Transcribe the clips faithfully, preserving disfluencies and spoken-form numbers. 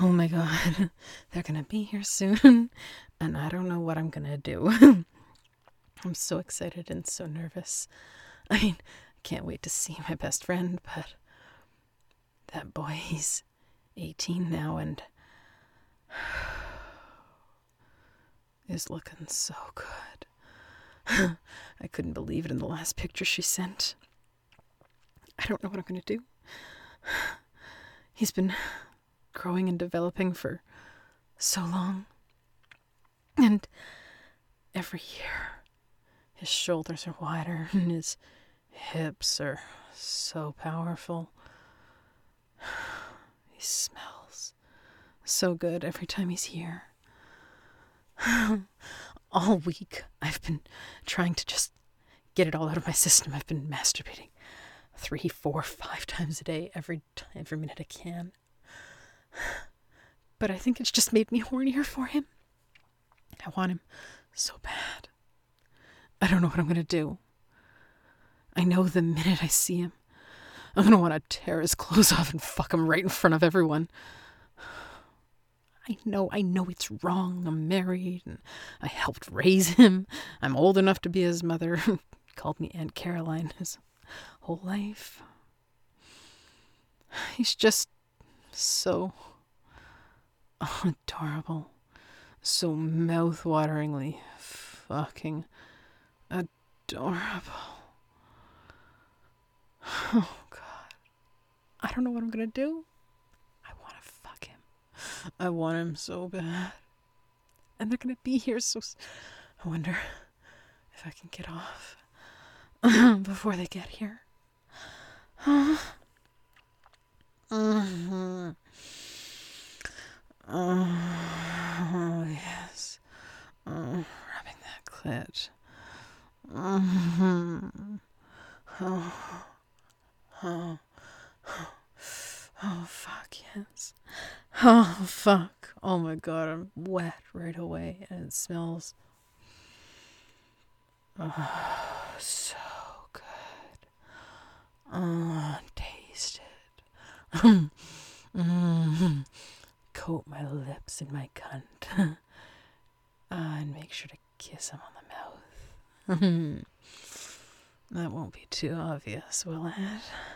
Oh my god, they're gonna be here soon, and I don't know what I'm gonna do. I'm so excited and so nervous. I mean, I can't wait to see my best friend, but that boy, he's eighteen now and is looking so good. I couldn't believe it in the last picture she sent. I don't know what I'm gonna do. He's been growing and developing for so long. And every year, his shoulders are wider and his hips are so powerful. He smells so good every time he's here. All week, I've been trying to just get it all out of my system. I've been masturbating three, four, five times a day, every time, every minute I can. But I think it's just made me hornier for him. I want him so bad. I don't know what I'm going to do. I know the minute I see him, I'm going to want to tear his clothes off and fuck him right in front of everyone. I know, I know it's wrong. I'm married and I helped raise him. I'm old enough to be his mother. He called me Aunt Caroline his whole life. He's just so adorable. So mouth-wateringly fucking adorable. Oh, God. I don't know what I'm gonna do. I want to fuck him. I want him so bad. And they're gonna be here, so I wonder if I can get off before they get here. Mm-hmm. Oh, yes. Oh, rubbing that clit. Mm-hmm. Oh, oh, oh, fuck, yes. Oh, fuck. Oh my god, I'm wet right away and it smells oh, so good. Oh, taste it. Mm-hmm. Coat my lips in my cunt. uh, and make sure to kiss him on the mouth. That won't be too obvious, will it?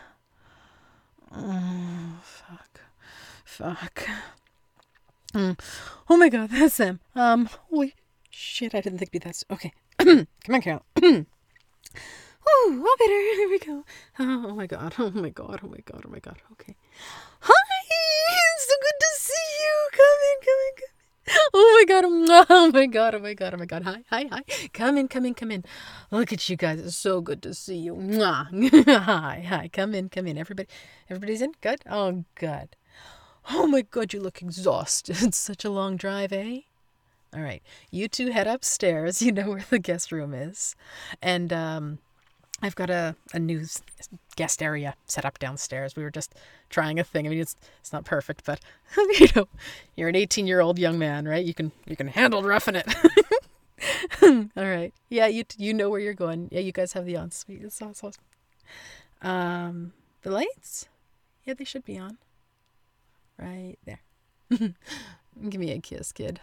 Oh, fuck. Fuck. Mm. Oh my god, that's them. Um, holy shit, I didn't think it'd be that. S- okay. Come on, Carol. Ooh, all better. There we go. Oh, oh my god. Oh my god. Oh my god. Oh my god. Okay. Hi! It's so good to see you. Come in, come in, come in. Oh my god. Oh my god. Oh my god. Oh my god. Hi, hi, hi. Come in, come in, come in. Look at you guys. It's so good to see you. Hi, hi. Come in, come in. Everybody, everybody's in? Good? Oh, good. Oh my god, you look exhausted. It's such a long drive, eh? All right. You two head upstairs. You know where the guest room is. And, um... I've got a, a new guest area set up downstairs. We were just trying a thing. I mean, it's it's not perfect, but you know, you're an eighteen-year-old young man, right? You can you can handle roughing it. All right. Yeah, you you know where you're going. Yeah, you guys have the ensuite. It's awesome. Um, the lights? Yeah, they should be on. Right there. Give me a kiss, kid.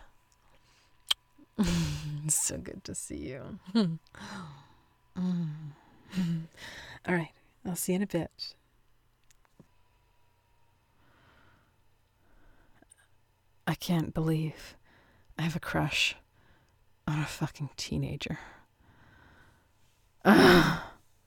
It's so good to see you. Mm. All right, I'll see you in a bit. I can't believe I have a crush on a fucking teenager. Uh.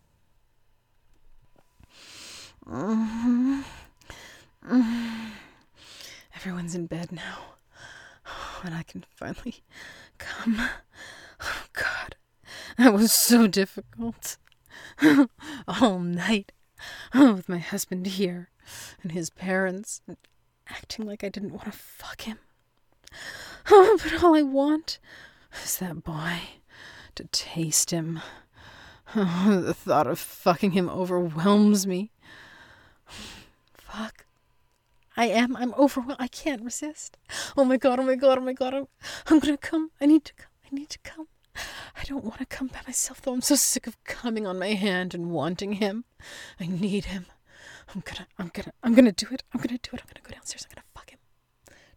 Mm-hmm. Mm-hmm. Everyone's in bed now, and I can finally come. Oh, God, that was so difficult. All night, oh, with my husband here and his parents acting like I didn't want to fuck him. Oh, but all I want is that boy, to taste him. Oh, the thought of fucking him overwhelms me. Fuck. I am. I'm overwhelmed. I can't resist. Oh my god. Oh my god. Oh my god. I'm, I'm gonna come. I need to come. I need to come. I don't want to come by myself, though. I'm so sick of coming on my hand and wanting him. I need him. I'm gonna, I'm gonna, I'm gonna do it. I'm gonna do it. I'm gonna go downstairs. I'm gonna fuck him.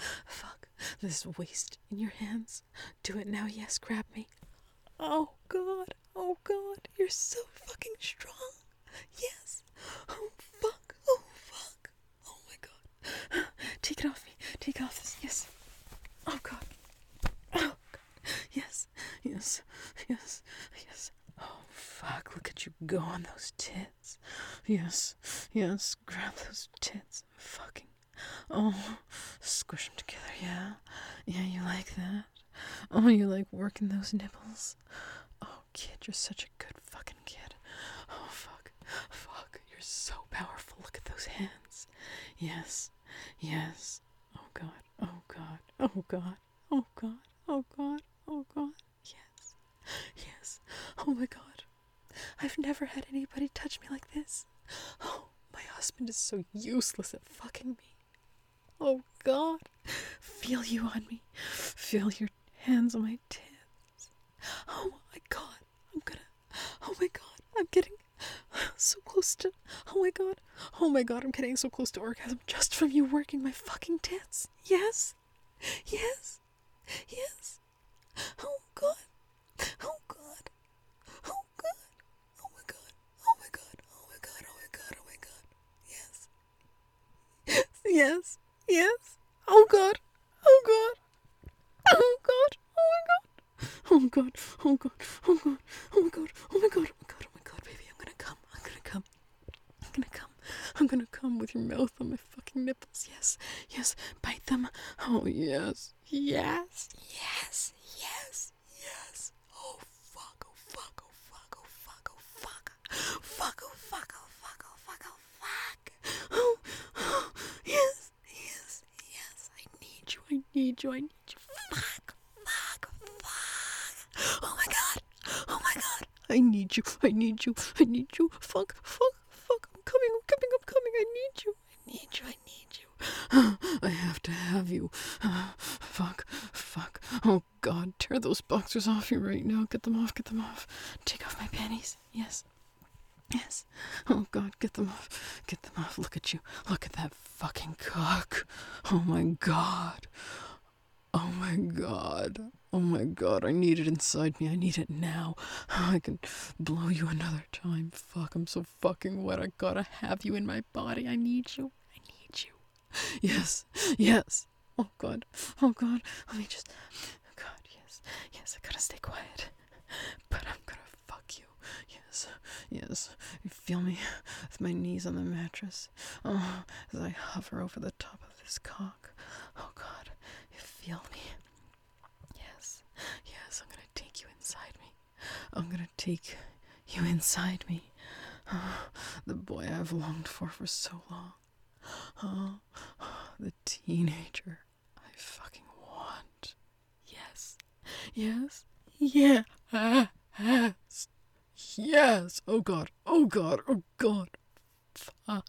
Fuck. This waste in your hands. Do it now, yes, grab me. Oh god, oh god, you're so fucking strong. Yes. Oh fuck, oh fuck. Oh my god. Take it off me, take it off this, yes. Oh god. Oh god. Yes, yes, yes, yes. Oh fuck, look at you go on those tits. Yes, yes, grab those tits. Fucking. Oh, squish them together, yeah? Yeah, you like that? Oh, you like working those nipples? Oh, kid, you're such a good fucking kid. Oh, fuck. Fuck, you're so powerful. Look at those hands. Yes. Yes. Oh, God. Oh, God. Oh, God. Oh, God. Oh, God. Oh, God. Yes. Yes. Oh, my God. I've never had anybody touch me like this. Oh, my husband is so useless at fucking me. Oh, God. Feel you on me. Feel your hands on my tits. Oh, my God. I'm gonna... Oh, my God. I'm getting so close to... Oh, my God. Oh, my God. I'm getting so close to orgasm just from you working my fucking tits. Yes. Yes. Yes. Oh, God. Oh, God. Oh, God. Oh, my God. Oh, my God. Oh, my God. Oh, my God. Oh, my God. Yes. Yes. Yes. Oh God. Oh God. Oh God. Oh my God. Oh God. Oh God. Oh God. Oh my God. Oh my God. Oh my God. Oh my God, baby. I'm gonna come. I'm gonna come. I'm gonna come. I'm gonna come with your mouth on my fucking nipples. Yes. Yes. Bite them. Oh yes. Yes. Yes. Yes. Yes. Oh fuck. Oh fuck. Oh fuck. Oh fuck. Oh fuck. Fuck. Oh fuck. Oh fuck. Oh fuck. Oh fuck. Oh. Oh. Yes. Yes. Yes. I need you. I need you. I need you. Fuck. Fuck. Fuck. Oh my God. Oh my God. I need you. I need you. I need you. Fuck. Fuck. Fuck. I'm coming. I'm coming. I'm coming. I need you. I need you. I need you. I have to have you. Fuck. Fuck. Oh God. Tear those boxers off you right now. Get them off. Get them off. Take off my panties. Yes. Yes. Oh God, get them off. Get them off. Look at you. Look at that fucking cock. Oh my God. Oh my God. Oh my God. I need it inside me. I need it now. I can blow you another time. Fuck, I'm so fucking wet. I gotta have you in my body. I need you. I need you. Yes. Yes. Oh God. Oh God. Let me just. Oh God, yes. Yes, I gotta stay quiet. But I'm gonna fuck you. Yes. Yes. You feel me with my knees on the mattress. Oh, as I hover over the top of this cock. Oh God, you feel me. Yes. Yes, I'm gonna take you inside me. I'm gonna take you inside me. Oh, the boy I've longed for for so long. Oh, the teenager I fucking want. Yes. Yes. Yeah. Yes. Yes. Oh God. Oh God. Oh God. Fuck.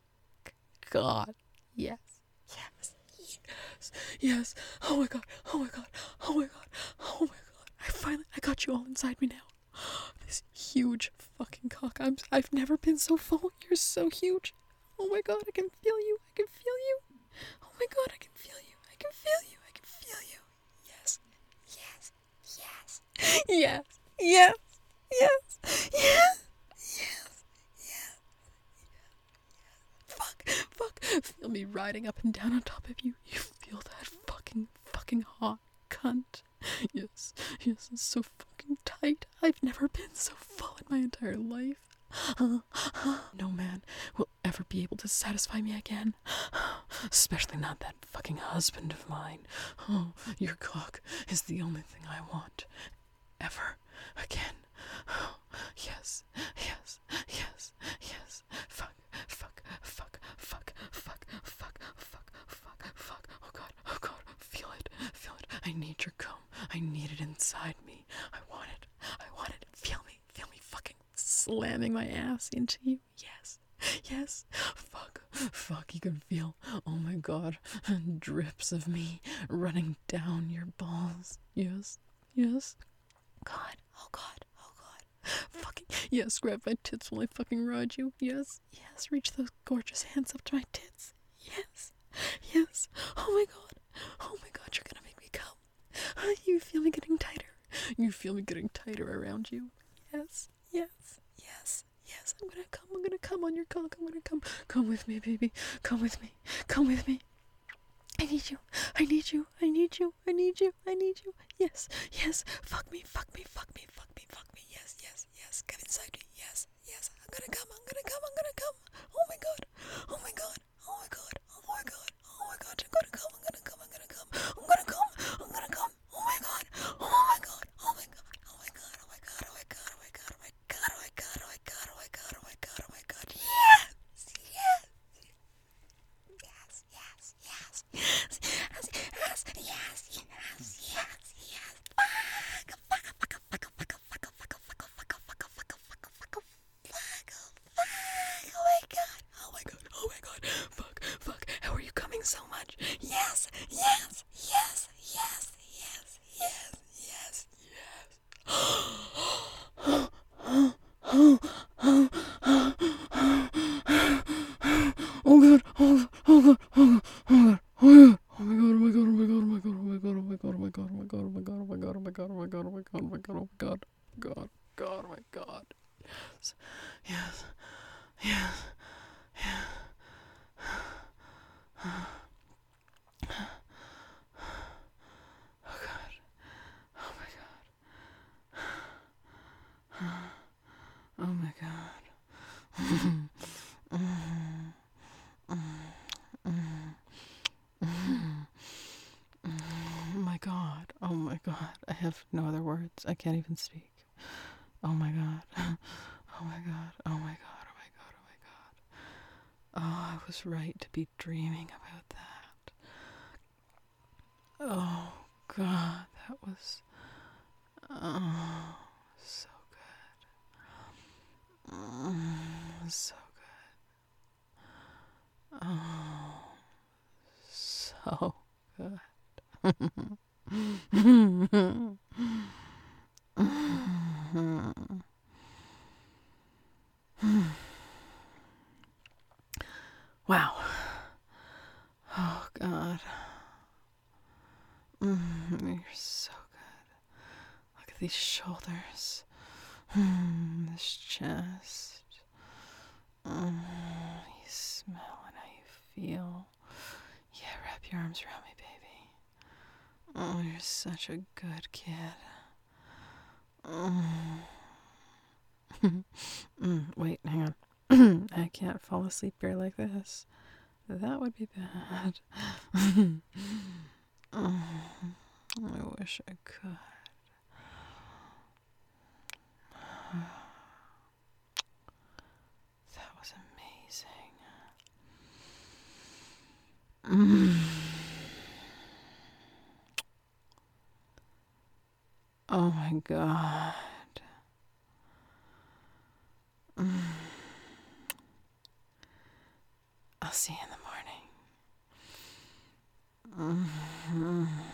God. Yes. Yes. Yes. Yes. Oh my God. Oh my God. Oh my God. Oh my God. I finally, I got you all inside me now. This huge fucking cock. I'm, I've never been so full. You're so huge. Oh my God. I can feel you. I can feel you. Oh my God. I can feel you. I can feel you. I can feel you. Yes. Yes. Yes. Yes. Yes. Yes. Yes. Yes. Yes. Fuck. Fuck. Feel me riding up and down on top of you. You feel that fucking, fucking hot cunt. Yes. Yes. It's so fucking tight. I've never been so full in my entire life. No man will ever be able to satisfy me again. Especially not that fucking husband of mine. Oh, your cock is the only thing I want. Ever again. Oh, yes, yes, yes, yes. Fuck, fuck, fuck, fuck, fuck, fuck, fuck, fuck, fuck. Oh God, oh God, feel it, feel it. I need your cum. I need it inside me. I want it. I want it. Feel me, feel me fucking slamming my ass into you. Yes, yes. Fuck, fuck. You can feel, oh my God, drips of me running down your balls. Yes, yes. God, oh God, oh God. Fucking, yes, grab my tits while I fucking ride you. Yes, yes, reach those gorgeous hands up to my tits. Yes, yes. Oh my God, Oh my god, you're gonna make me come. You feel me getting tighter. You feel me getting tighter around you. Yes, yes, yes, yes. I'm gonna come. I'm gonna come on your cock. I'm gonna come. Come with me, baby. Come with me. Come with me. I need you. I need you. I need you. I need you. I need you. Yes, yes. Fuck me. Fuck me. Fuck me. Fuck me. Fuck me. Yes, yes, yes. Get inside me. Yes, yes. I'm gonna come. I'm gonna come. I'm gonna come. Oh my god. Oh my god. Oh my god. Oh my god. Oh my god. I'm gonna come. I'm gonna come. I'm gonna come. I'm gonna come. I'm gonna come. Oh my god. Oh my god. Oh my god. Oh my god. Oh my god. Oh my god. Oh my god. Oh my god. Oh my god. Oh my god. Oh my god. Oh my god. Oh my god. Yes. Yes. Yes. Yes. Yes. Yes. Yes. Yes. Yes. Yes. Yes. Yes. Fuck. Fuck. Fuck. Fuck. Fuck. Fuck. Fuck. Fuck. Fuck. Fuck. Fuck. Fuck. Fuck. Fuck. Fuck. Oh my god. Oh my god. Oh my god. Fuck. Fuck. How are you coming so much? Yes. Yes. Yes. Yes. Yes. Yes. Yes. Yes. Oh god. Oh god. Oh god. Oh god. Oh god. Oh my god. Oh my god. Oh my god. Oh my god. Oh my god. Oh my god. Oh my god. Oh my god. Oh my god. Oh my god. Oh my god. Oh my god. Oh my god. Oh my god. Oh my god. Oh my god. God. God. Oh my god. Yes. Yes. Yes. Oh god. Oh my god. Oh my god. Oh my god. Oh my god. I have no other words. I can't even speak. Oh my god. Oh my god. Oh my god. Oh my god. Oh my god. Oh, I was right to be dreaming about that. Oh god. That was. Oh, so good. Mm, so good. Oh, so good. Wow. Oh god. Mm, you're so good. Look at these shoulders. Mm, this chest. Mm, you smell and how you feel. Yeah, wrap your arms around me, baby. Oh, you're such a good kid. Mm. mm, wait, hang on. I can't fall asleep here like this. That would be bad. mm, I wish I could. That was amazing. Mm. Oh my god. Mm. I'll see you in the morning. Mm-hmm.